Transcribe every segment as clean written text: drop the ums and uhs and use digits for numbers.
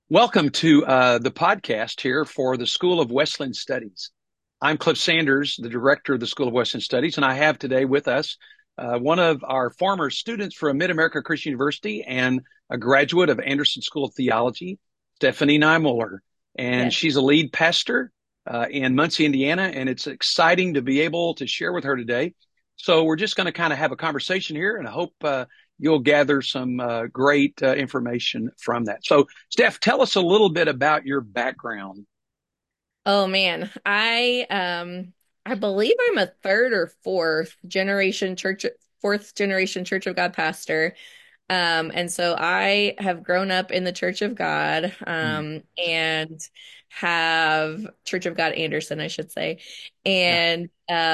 Welcome to the podcast here for the School of Wesleyan Studies. I'm Cliff Sanders, the director of the School of Wesleyan Studies, and I have today with us one of our former students from Mid-America Christian University and a graduate of Anderson School of Theology, Stephanie Niemuller. And Yes. she's a lead pastor in Muncie, Indiana, and it's exciting to be able to share with her today. So we're just going to kind of have a conversation here, and I hope you'll gather some great information from that. So, Steph, tell us a little bit about your background. Oh man, I believe I'm a third or fourth generation Church of God pastor. And so I have grown up in the Church of God, Mm, and have Church of God Anderson, I should say. yeah. And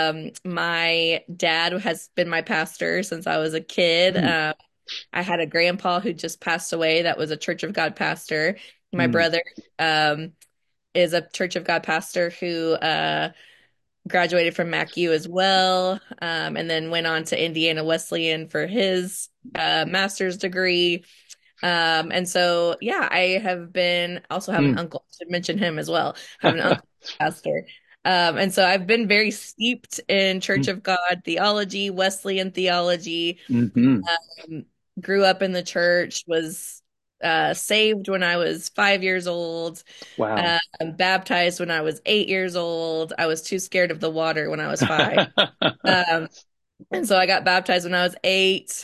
my dad has been my pastor since I was a kid. Mm, I had a grandpa who just passed away that was a Church of God pastor. My mm, brother, is a Church of God pastor who graduated from MacU as well, and then went on to Indiana Wesleyan for his master's degree. And so, yeah, I have been also have an mm. uncle. I should mention him as well. Have an uncle pastor. And so I've been very steeped in Church of God theology, Wesleyan theology. Mm-hmm. Um, Grew up in the church, was saved when I was 5 years old, Wow. baptized when I was 8 years old. I was too scared of the water when I was five. Um, and so I got baptized when I was eight,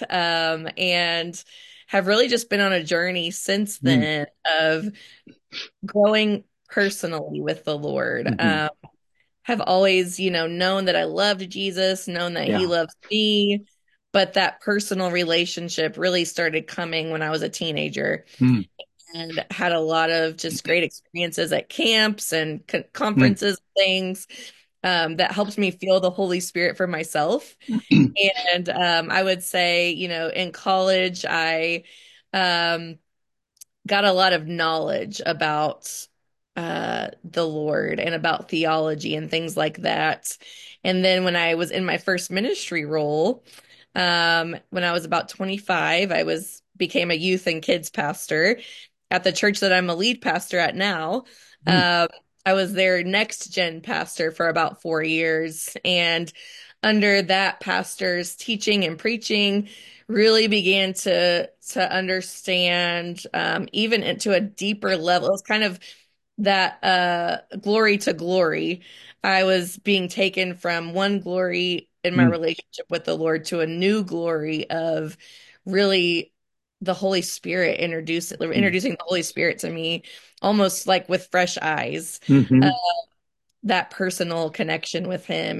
and have really just been on a journey since Mm, then of growing personally with the Lord. hmm. Have always, known that I loved Jesus, known that he Yeah. loves me, but that personal relationship really started coming when I was a teenager Mm, and had a lot of just great experiences at camps and mm. conferences, things that helped me feel the Holy Spirit for myself. And I would say, in college, I um, got a lot of knowledge about the Lord and about theology and things like that. And then when I was in my first ministry role, when I was about 25, I was became a youth and kids pastor at the church that I'm a lead pastor at now. Mm, Um, I was their next gen pastor for about 4 years, and under that pastor's teaching and preaching, really began to understand, even into a deeper level. It was kind of that glory to glory. I was being taken from one glory in my mm, relationship with the Lord to a new glory of really the Holy Spirit mm, introducing the Holy Spirit to me almost like with fresh eyes. Uh, hmm. that personal connection with him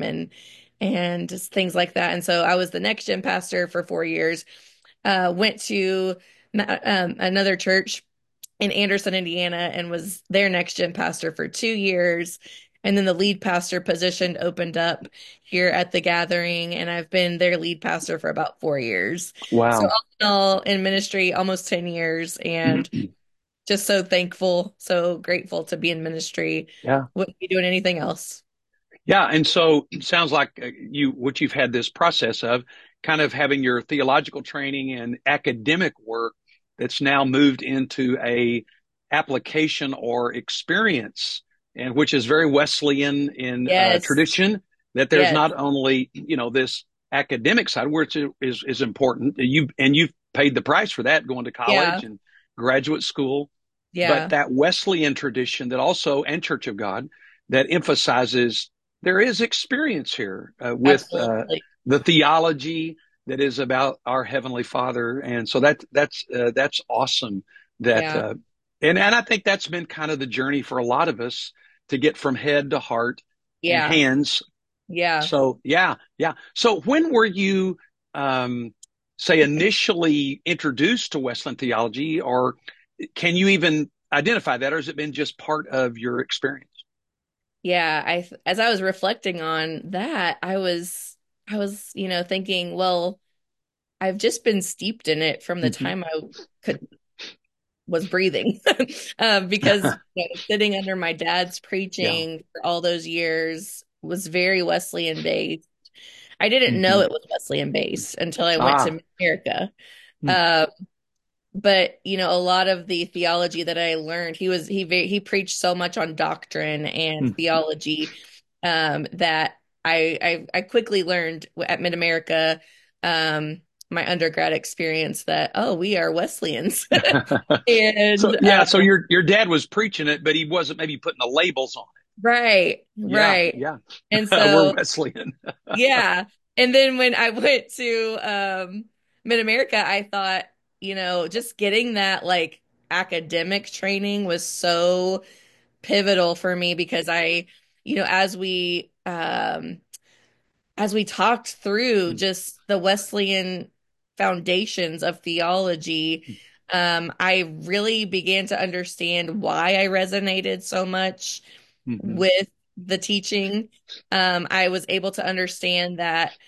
and just things like that. And so I was the next gen pastor for 4 years. Went to another church in Anderson, Indiana, and was their next gen pastor for 2 years. And then the lead pastor position opened up here at the gathering, and I've been their lead pastor for about 4 years. So Wow. all in all, in ministry, almost 10 years, and just so thankful, so grateful to be in ministry. Yeah. Wouldn't be doing anything else. Yeah. And so it sounds like what you've had this process of kind of having your theological training and academic work that's now moved into a application or experience, and which is very Wesleyan in Yes, tradition, that there's yes, not only, this academic side, which is important. You've paid the price for that going to yeah, college and graduate school, but yeah, that Wesleyan tradition that also, and Church of God, that emphasizes there is experience here with absolutely. the theology that is about our Heavenly Father, and so that's awesome. That Yeah, and I think that's been kind of the journey for a lot of us to get from head to heart and yeah, hands. yeah. So yeah, yeah. So when were you, um, say, initially introduced to Wesleyan theology, or can you even identify that, or has it been just part of your experience? Yeah, as I was reflecting on that, I was, thinking, well, I've just been steeped in it from the Mm-hmm. time I could was breathing. Because sitting under my dad's Yeah. preaching for all those years was very Wesleyan based. I didn't know Mm-hmm. it was Wesleyan based until I went Ah. to America. Mm, Uh, but a lot of the theology that I learned, he preached so much on doctrine and Mm. theology, that I quickly learned at Mid-America, um, my undergrad experience, that, oh, we are Wesleyans. So And yeah, so your dad was preaching it, but he wasn't maybe putting the labels on it. right, Yeah, right. yeah. And We're so Wesleyan. yeah. And then when I went to Mid-America, I thought, just getting that like academic training was so pivotal for me, because as we talked through just the Wesleyan foundations of theology, I really began to understand why I resonated so much Hmm. with the teaching. I was able to understand that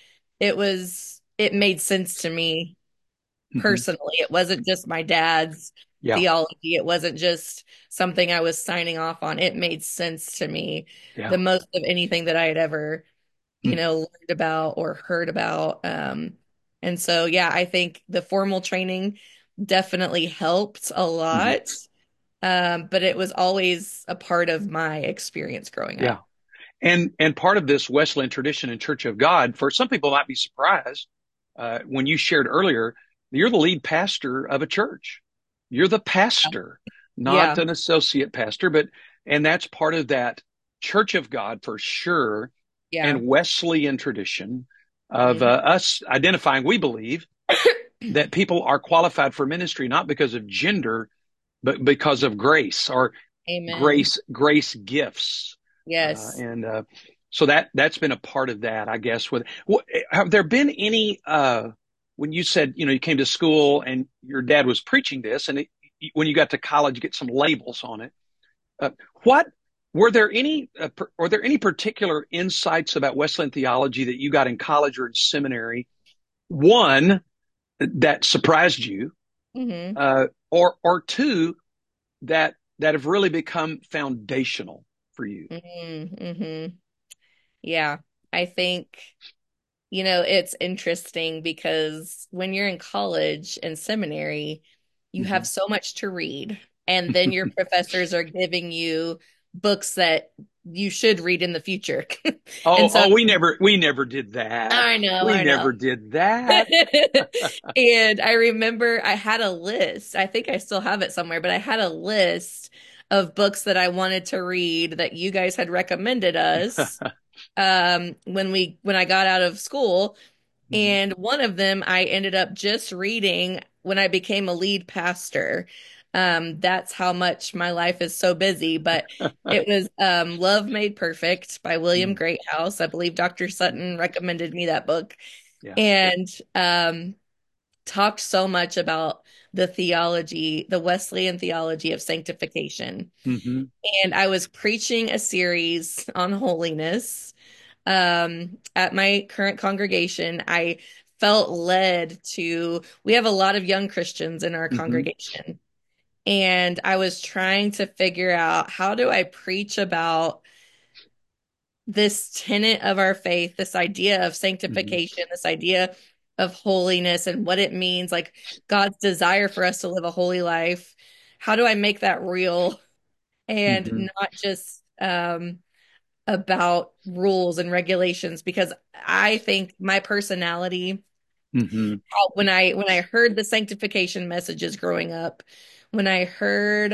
it made sense to me Hmm. personally. It wasn't just my dad's Yeah, theology. It wasn't just something I was signing off on. It made sense to me the yeah. most of anything that I had ever, learned about or heard about. And so, yeah, I think the formal training definitely helped a Hmm. lot. But it was always a part of my experience growing Yeah. up. And part of this Wesleyan tradition and Church of God, for some people might be surprised when you shared earlier, you're the lead pastor of a church. You're the pastor, not Yeah. an associate pastor, but and that's part of that Church of God for sure, Yeah. and Wesleyan tradition of Mhm. us identifying, we believe, that people are qualified for ministry not because of gender, but because of grace or Amen. grace gifts, Yes. and so that's been a part of that, I guess. With have there been any when you said you came to school and your dad was preaching this, and when you got to college, you get some labels on it. What were there any particular insights about Wesleyan theology that you got in college or in seminary? One that surprised you, Hmm. or two that have really become foundational for you. Hmm. Yeah. I think, it's interesting because when you're in college and seminary, you have Hmm. so much to read. And then your professors are giving you books that you should read in the future. Oh, And so oh, we never did that. I know, We I know. never did that. And I remember I had a list. I think I still have it somewhere, but I had a list of books that I wanted to read that you guys had recommended us, when I got out of school. Mhm. And one of them I ended up just reading when I became a lead pastor. That's how much my life is so busy. But it was Love Made Perfect by William Mm. Greathouse. I believe Dr. Sutton recommended me that book. Yeah. And talked so much about the Wesleyan theology of sanctification. Hmm. And I was preaching a series on holiness, at my current congregation. I felt led to, we have a lot of young Christians in our Hmm. congregation. And I was trying to figure out, how do I preach about this tenet of our faith, this idea of Hmm. sanctification, this idea of holiness and what it means, like God's desire for us to live a holy life. How do I make that real and Hmm. not just about rules and regulations? Because I think my personality, Hmm. when I heard the sanctification messages growing up, when I heard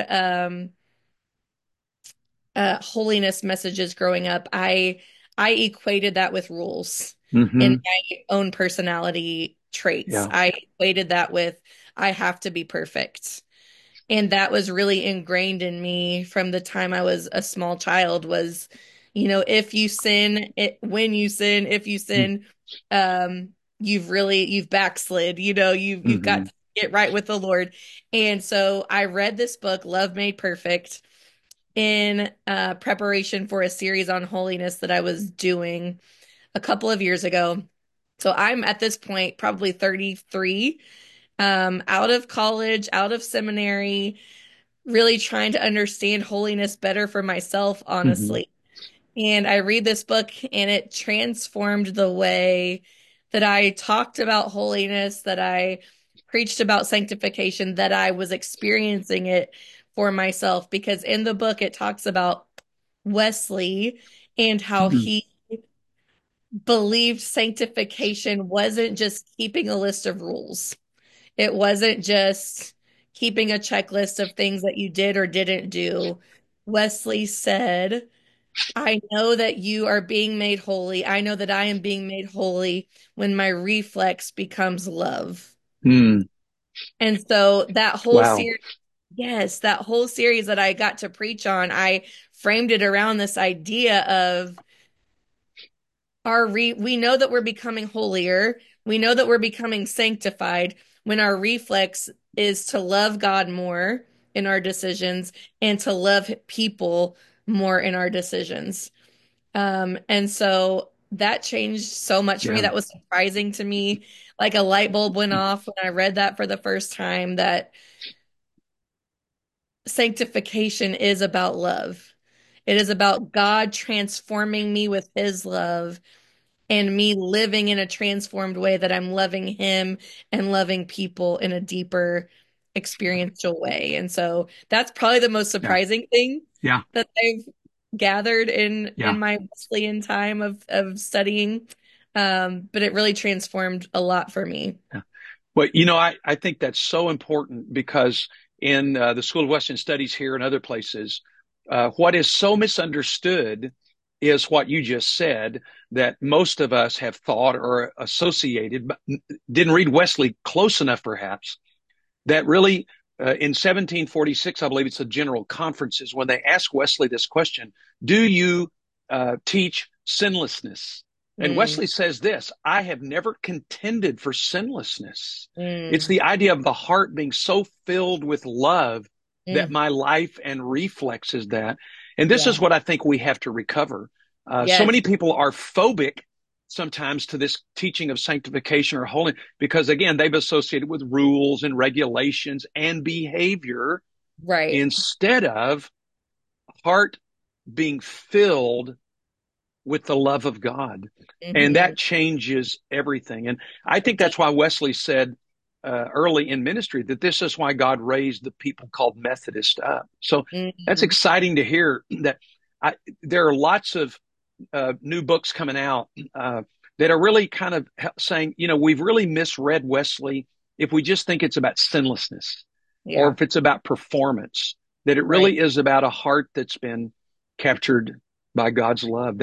holiness messages growing up, I equated that with rules in Hmm. my own personality traits. Yeah. I equated that with, I have to be perfect. And that was really ingrained in me from the time I was a small child, was, if you sin, when you sin, if you sin, you've backslid, you've got Hmm. to get right with the Lord. And so I read this book, Love Made Perfect, in preparation for a series on holiness that I was doing a couple of years ago. So I'm at this point probably 33, out of college, out of seminary, really trying to understand holiness better for myself, Hmm. honestly. And I read this book, and it transformed the way that I talked about holiness, that I preached about sanctification, that I was experiencing it for myself. Because in the book, it talks about Wesley and how Mhm. he believed sanctification wasn't just keeping a list of rules. It wasn't just keeping a checklist of things that you did or didn't do. Wesley said, I know that you are being made holy. I know that I am being made holy when my reflex becomes love. Mm. And so that whole Wow. series, yes, that whole series that I got to preach on, I framed it around this idea of we know that we're becoming holier. We know that we're becoming sanctified when our reflex is to love God more in our decisions and to love people more in our decisions. And so that changed so much for me. Yeah. That was surprising to me. Like a light bulb went off when I read that for the first time, that sanctification is about love. It is about God transforming me with his love and me living in a transformed way, that I'm loving him and loving people in a deeper experiential way. And so that's probably the most Yeah. surprising thing Yeah. that I've gathered Yeah. in my Wesleyan time of studying. But it really transformed a lot for me. Yeah. Well, I think that's so important because in the School of Western Studies here and other places, what is so misunderstood is what you just said, that most of us have thought or associated, but didn't read Wesley close enough, perhaps, that really in 1746, I believe it's the General Conferences, when they asked Wesley this question, do you teach sinlessness? And Mm, Wesley says this, I have never contended for sinlessness. It's mm, the idea of the heart being so filled with love that mm. my life and reflex is that. And this Yeah. is what I think we have to recover. So Yes. many people are phobic sometimes to this teaching of sanctification or holiness because, again, they've associated with rules and regulations and behavior Right. instead of heart being filled with the love of God. And Hmm. that changes everything. And I think that's why Wesley said early in ministry that this is why God raised the people called Methodists up. So that's Hmm. exciting to hear that there are lots of new books coming out that are really kind of saying, we've really misread Wesley if we just think it's about sinlessness or Yeah. if it's about performance, that it Right. really is about a heart that's been captured by God's love.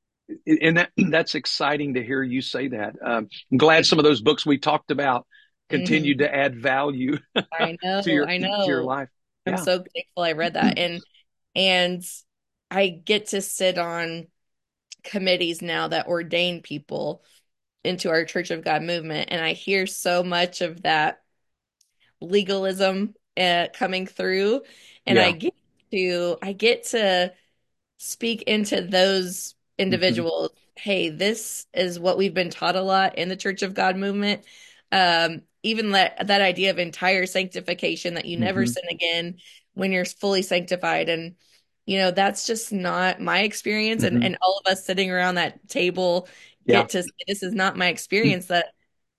That's exciting to hear you say that. I'm glad some of those books we talked about continue Hmm. to add value I to know. your I to your know. life. I'm Yeah, so thankful I read that. And I get to sit on committees now that ordain people into our Church of God movement. And I hear so much of that legalism coming through. And yeah, I get to speak into those hmm individuals. Hey, this is what we've been taught a lot in the Church of God movement. Even that idea of entire sanctification, that you never hmm sin again when you're fully sanctified. And, that's just not my experience. And, hmm and all of us sitting around that table yeah, get to say, this is not my experience, that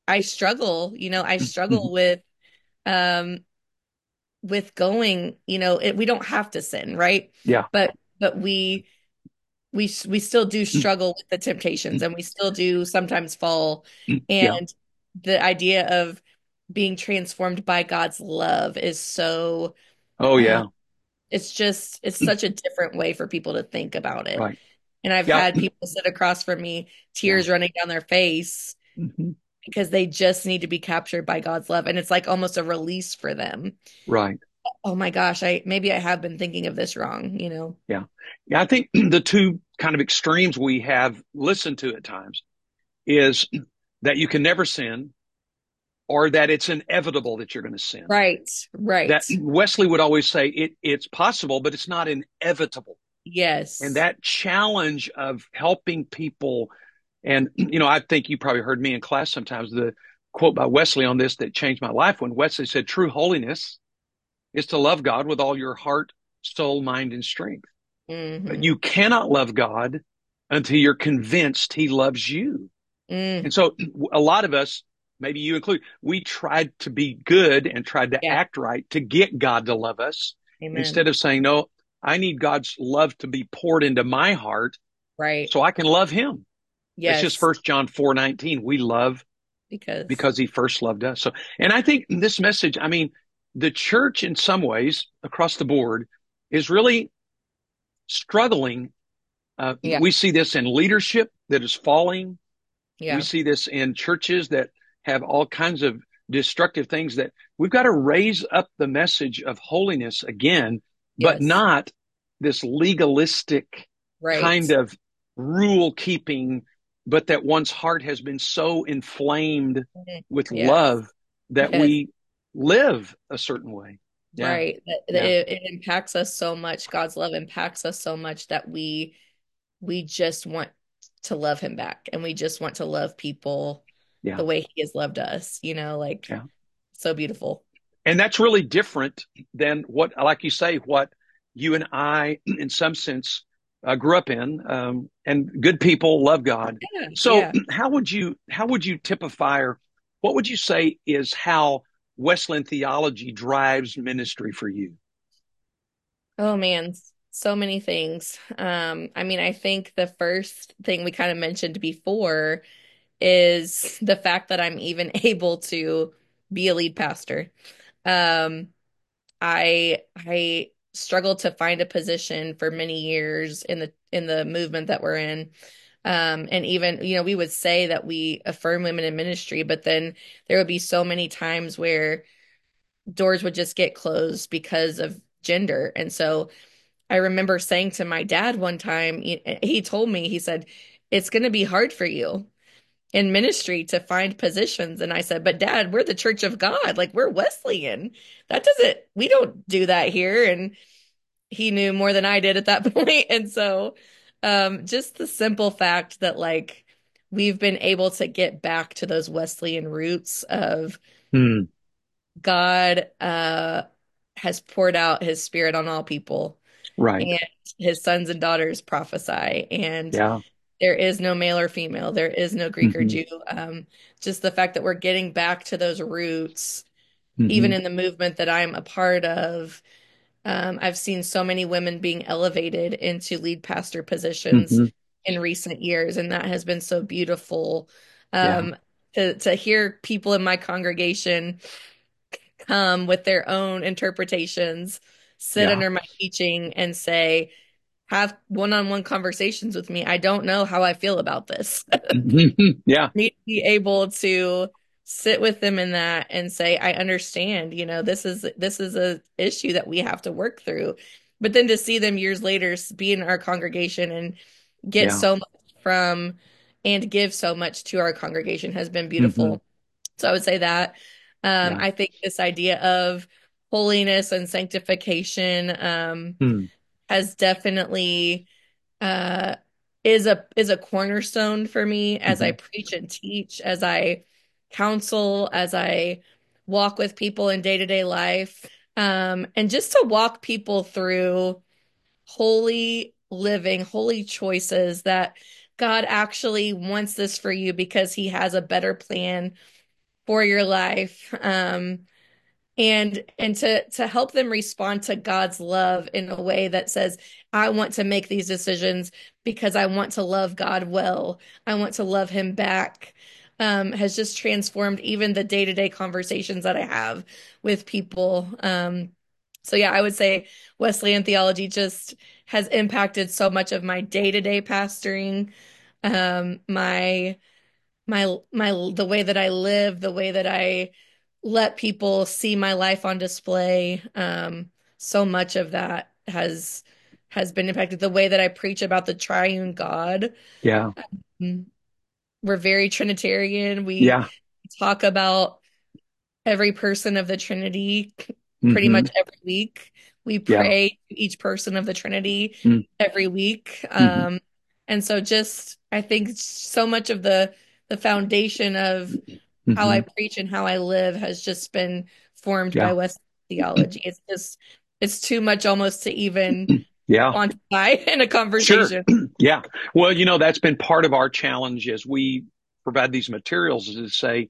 I struggle hmm um, with going, we don't have to sin, right? yeah, But we still do struggle with the temptations, and we still do sometimes fall. yeah. And the idea of being transformed by God's love is so Oh uh, yeah, it's such a different way for people to think about it. right. And I've Yeah, had people sit across from me, yeah. tears running down their face, hmm because they just need to be captured by God's love, and it's like almost a release for them. Right. Oh my gosh, I have been thinking of this wrong. Yeah. Yeah. I think the two kind of extremes we have listened to at times is that you can never sin or that it's inevitable that you're going to sin. Right, right. That Wesley would always say it's possible, but it's not inevitable. And Yes. that challenge of helping people, and I think you probably heard me in class sometimes, the quote by Wesley on this that changed my life when Wesley said, true holiness is to love God with all your heart, soul, mind, and strength. But Hmm. you cannot love God until you're convinced he loves you. Mm. And so a lot of us maybe you include, we tried to be good and tried to Yeah. act right to get God to love us Amen. instead of saying, no, I need God's love to be poured into my heart Right. so I can love him. That's just Yes. First John 4:19. We love Because, because he first loved us. So, and I think this message, I mean, the church in some ways across the board is really struggling. yeah. We see this in leadership that is falling. We Yeah. see this in churches that have all kinds of destructive things that we've got to raise up the message of holiness again, but Yes. not this legalistic kind Right. of rule keeping, but that one's heart has been so inflamed Mhm. with Yes. love that Yes. we live a certain way. Yeah. Right. Yeah. It impacts us so much. God's love impacts us so much that we just want to love him back, and we just want to love people Yeah. the way he has loved us, like Yeah. so beautiful. And that's really different than what, like you say, what you and I, in some sense, grew up in. And good people love God. Yeah. So, Yeah. how would you typify, or what would you say is how Wesleyan theology drives ministry for you? Oh man, so many things. I mean, I think the first thing we kind of mentioned before is the fact that I'm even able to be a lead pastor. Um, I struggled to find a position for many years in the movement that we're in. And even, we would say that we affirm women in ministry, but then there would be so many times where doors would just get closed because of gender. And so I remember saying to my dad one time, he told me, he said, it's going to be hard for you in ministry to find positions. And I said, but Dad, we're the Church of God. Like, we're Wesleyan. We don't do that here. And he knew more than I did at that point. And so, just the simple fact that, like, we've been able to get back to those Wesleyan roots of Hmm. God, has poured out his spirit on all people, Right. and his sons and daughters prophesy. And Yeah. there is no male or female. There is no Greek or Hmm. Jew. Just the fact that we're getting back to those roots, even Hmm. in the movement that I'm a part of. I've seen so many women being elevated into lead pastor positions Hmm. in recent years, and that has been so beautiful. Yeah. Um, to hear people in my congregation come with their own interpretations, sit Yeah. under my teaching, and say, have one-on-one conversations with me. I don't know how I feel about this. Yeah. Need to be able to sit with them in that and say, I understand, this is a issue that we have to work through. But then to see them years later be in our congregation and get Yeah. so much from and give so much to our congregation has been Hmm. beautiful. So I would say that. Yeah. I think this idea of holiness and sanctification, Hmm. has definitely uh is a cornerstone for me as I Hmm. preach and teach, as I counsel, as I walk with people in day-to-day life. And just to walk people through holy living, holy choices, that God actually wants this for you because he has a better plan for your life. And to help them respond to God's love in a way that says, I want to make these decisions because I want to love God well. I want to love him back. Has just transformed even the day-to-day conversations that I have with people. So yeah, I would say Wesleyan theology just has impacted so much of my day-to-day pastoring, my the way that I live, the way that I let people see my life on display. So much of that has been impacted. The way that I preach about the triune God. Yeah. Mm, We're very Trinitarian. We Yeah. talk about every person of the Trinity pretty Hmm. much every week. We Yeah. pray to each person of the Trinity Mm-hmm. every week. Mm-hmm. And so just I think so much of the foundation of how I Mm-hmm. preach and how I live has just been formed by Yeah. West theology. It's too much almost to even Yeah. quantify in a Sure. conversation. Yeah. Well, that's been part of our challenge as we provide these materials is to say,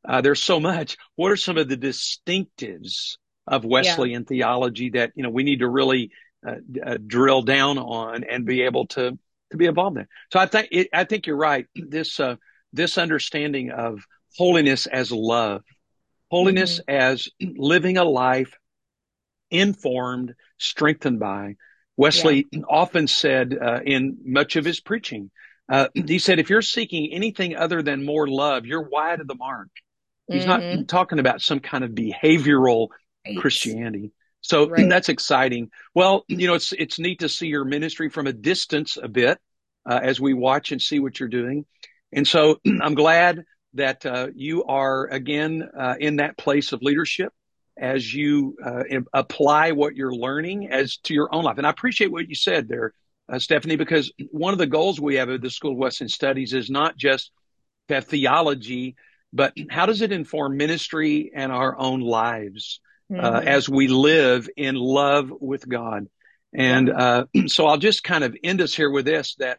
there's so much. What are some of the distinctives of Yeah. Wesleyan theology that, we need to really drill down on and be able to be involved in? So I think you're right. This understanding of holiness as love, holiness Hmm. as living a life informed, strengthened by. Yeah. Wesley often said in much of his preaching, he said, if you're seeking anything other than more love, you're wide of the mark. He's not Hmm. talking about some kind of behavioral Right. Christianity. So Right. that's exciting. Well, it's neat to see your ministry from a distance a bit as we watch and see what you're doing. And so I'm glad that you are again in that place of leadership as you apply what you're learning as to your own life. And I appreciate what you said there, Stephanie, because one of the goals we have at the School of Wesleyan Studies is not just that theology, but how does it inform ministry and our own lives Hmm. as we live in love with God? And Yeah. so I'll just kind of end us here with this that,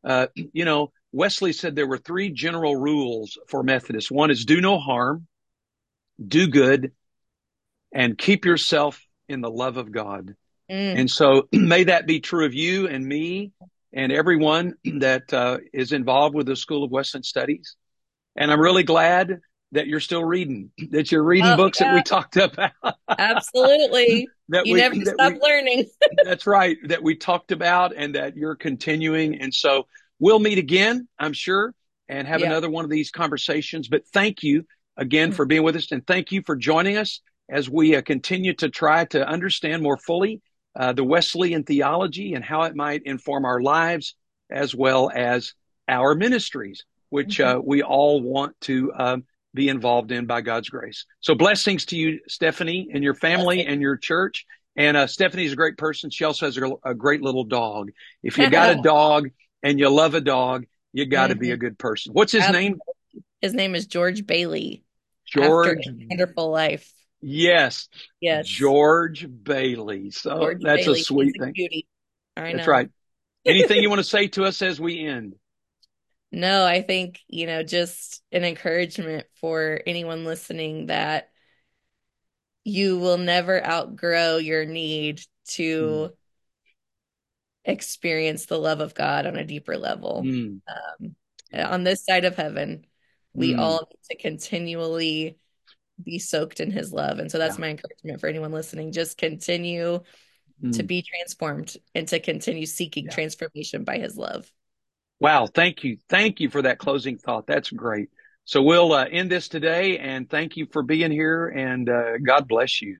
Wesley said there were three general rules for Methodists. One is do no harm, do good, and keep yourself in the love of God. Mm. And so may that be true of you and me and everyone that is involved with the School of Wesleyan Studies. And I'm really glad that you're still reading, that you're reading Oh, books that yeah, we talked about, absolutely. that You never that stop we, learning. that's right, that we talked about and that you're continuing. And so we'll meet again, I'm sure, and have Yeah. another one of these conversations. But thank you again for being with us. And thank you for joining us as we continue to try to understand more fully the Wesleyan theology and how it might inform our lives as well as our ministries, which Mhm. we all want to be involved in by God's grace. So blessings to you, Stephanie, and your family Blessing. and your church. And Stephanie's a great person. She also has a great little dog. If you got a dog and you love a dog, you got to be a Hmm. good person. What's his name? His name is George Bailey, after George. A Wonderful Life. Yes, Yes, George Bailey. So George that's a Bailey. He's sweet a thing. cutie. I That's know. right. Anything you want to say to us as we end? No, I think, just an encouragement for anyone listening that you will never outgrow your need Mm, to experience the love of God on a deeper level. mm, On this side of heaven, we mm, all need to continually be soaked in his love. And so that's yeah, my encouragement for anyone listening. Just continue to mm, be transformed and to continue seeking yeah. transformation by his love. Wow. Thank you. Thank you for that closing thought. That's great. So we'll end this today and thank you for being here and God bless you.